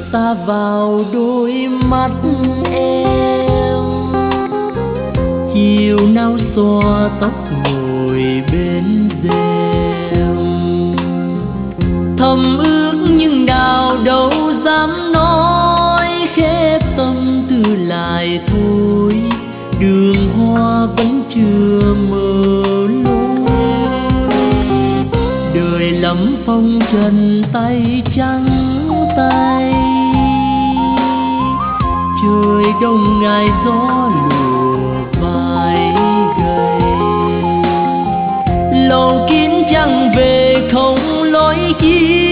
xa vào đôi mắt em. Chiều nào xõa tóc ngồi bên rèm, thầm ước nhưng nào đâu dám nói, khép tâm tư lại thôi, đường hoa vẫn chưa mở lối. Đời lắm phong trần tay trắng tay, trời đông ngày gió lùa vai gầy. Lầu kín trăng về không lối kia,